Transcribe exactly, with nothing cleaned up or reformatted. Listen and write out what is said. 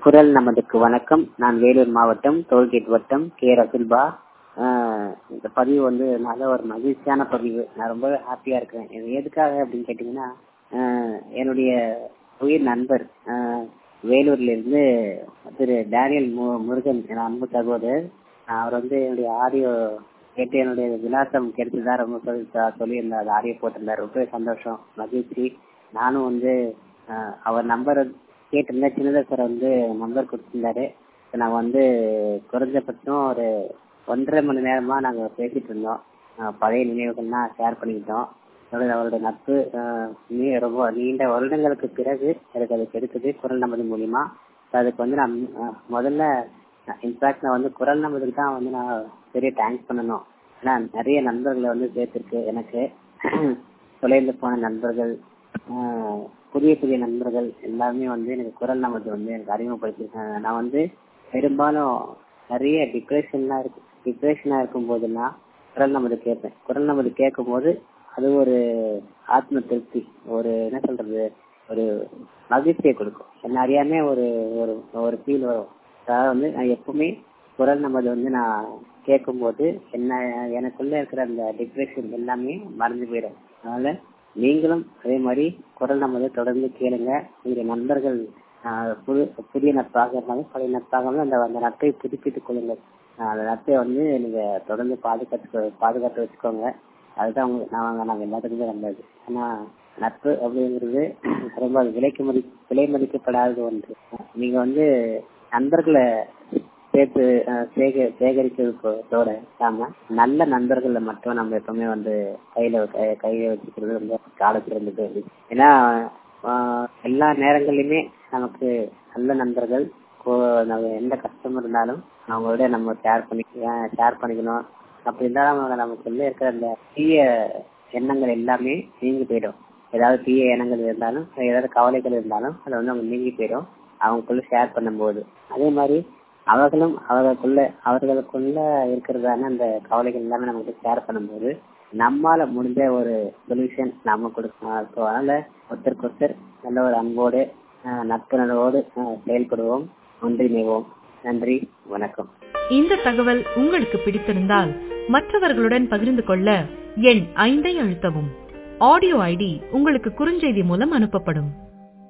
குரல் நமதுக்கு வணக்கம். நான் வேலூர் மாவட்டம் டோல்கேட் வட்டம் கே ரசுல்பா. ஆஹ் இந்த பதிவு வந்து நல்ல ஒரு மகிழ்ச்சியான பதிவு. நான் ரொம்ப ஹாப்பியா இருக்கிறேன். இது எதுக்காக அப்படின்னு கேட்டீங்கன்னா, ஆஹ் என்னுடைய உயிர் நண்பர் ஆஹ் வேலூர்ல இருந்து திரு டேனியல் மு- முருகன் என் அன்பு சகோதரர். அவர் வந்து என்னுடைய ஆடியோ கேட்டு என்னுடைய விலாசம் கேட்டுதான் ரொம்ப சொல்லி சொல்லியிருந்தார். அது ஆடியோ போட்டிருந்தார். ரொம்ப சந்தோஷம், மகிழ்ச்சி. நானும் வந்து ஆஹ் அவர் நம்பர் கேட்டிருந்தேன். சின்னதா சார் வந்து நம்பர் கொடுத்திருந்தாரு. நான் வந்து குறைஞ்சபட்சம் ஒரு ஒன்றரை மணி நேரமா நாங்க பேசிட்டு இருந்தோம். ஆஹ் பழைய நினைவுகள்லாம் ஷேர் பண்ணிக்கிட்டோம். அதோட அவரோட நட்பு ஆஹ் நீ- ரொம்ப நீண்ட வருடங்களுக்கு பிறகு எனக்கு அது கிடைச்சது குரல் நமது மூலியமா. அதுக்கு வந்து நான் ஆஹ் முதல்ல இன்ஃபேக்ட் நான் வந்து குரல் நமதுக்கு தான் வந்து நான் பெரிய தேங்க்ஸ் பண்ணணும். ஏன்னா நிறைய நண்பர்களை வந்து சேர்த்திருக்கு எனக்கு. தொலைந்து போன நண்பர்கள், ஆஹ் புதிய புதிய நண்பர்கள் எல்லாருமே வந்து எனக்கு குரல் நமது வந்து எனக்கு அறிமுகப்படுத்திருக்காங்க. நான் வந்து பெரும்பாலும் நிறைய டிப்ரெஷன்லாம் இருக்கு டிப்ரெஷனா இருக்கும் போதெல்லாம் குரல் நமது கேட்பேன். குரல் நமது கேட்கும் போது அது ஒரு ஆத்ம திருப்தி, ஒரு என்ன சொல்றது, ஒரு மகிழ்ச்சியை கொடுக்கும். என்ன அறியாமே ஒரு ஒரு ஒரு ஃபீல் வரும். அதாவது வந்து நான் எப்பவுமே குரல் நமது வந்து நான் கேட்கும் போது என்ன எனக்குள்ள இருக்கிற அந்த டிப்ரெஷன் எல்லாமே மறந்து போயிடும். அதனால நீங்களும் அதே மாதிரி குரல் நமது தொடர்ந்து கேளுங்க. உங்களுடைய நண்பர்கள் ஆஹ் புது புதிய நட்பாக இருந்தாலும் பழைய நட்பாக இருந்தாலும் அந்த அந்த நட்பை புதுப்பித்துக் கொள்ளுங்கள். ஆஹ் அந்த நட்பை வந்து நீங்க தொடர்ந்து பாதுகாத்து பாதுகாத்து வச்சுக்கோங்க. அதுதான் உங்க நாங்க நாங்க எல்லாத்துக்குமே நல்லது. ஆனா நட்பு அப்படிங்கிறது ரொம்ப விலைக்கு மதி விலை மதிக்கப்படாத ஒன்று. நீங்க வந்து நண்பர்களை சேர்த்து ஆஹ் சேக சேகரிக்கிறதோட இல்லாம நல்ல நண்பர்களை மட்டும் நம்ம எப்பவுமே வந்து கையில கை- கையில வச்சுக்கிறது ரொம்ப காலத்துல இருந்தது. ஏன்னா ஆஹ் எல்லா நேரங்களிலுமே நமக்கு நல்ல நண்பர்கள் கோ- நம்ம எந்த கஷ்டம் இருந்தாலும் அவங்களோட நம்ம ஷேர் பண்ணி ஷேர் பண்ணிக்கணும். அப்படி இருந்தாலும் அவங்க நமக்குள்ள இருக்கிற அந்த தீய எண்ணங்கள் எல்லாமே நீங்கி போயிடும். ஏதாவது தீய எண்ணங்கள் இருந்தாலும் ஏதாவது கவலைகள் இருந்தாலும் அது வந்து அவங்க நீங்கி போயிடும் அவங்களுக்குள்ள ஷேர் பண்ணும்போது. அதே மாதிரி அவர்களும் அவர்களுக்குள்ள அவர்களுக்குள்ள இருக்கிறதான அந்த கவலைகள் எல்லாமே நமக்கு ஷேர் பண்ணும்போது நம்மால முடிஞ்ச ஒரு சொல்யூஷன் நாம கொடுக்கணும். So, அதனால ஒருத்தருக்கு ஒருத்தர் நல்ல ஒரு அன்போடு ஆஹ் நட்பு நலவோடு ஆஹ் செயல்படுவோம், ஒன்றிணைவோம். நன்றி, வணக்கம். இந்த தகவல் உங்களுக்கு பிடித்திருந்தால் மற்றவர்களுடன் பகிர்ந்து கொள்ள எண் ஐந்தை அழுத்தவும். ஆடியோ ஐடி உங்களுக்கு குறுஞ்செய்தி மூலம் அனுப்பப்படும்.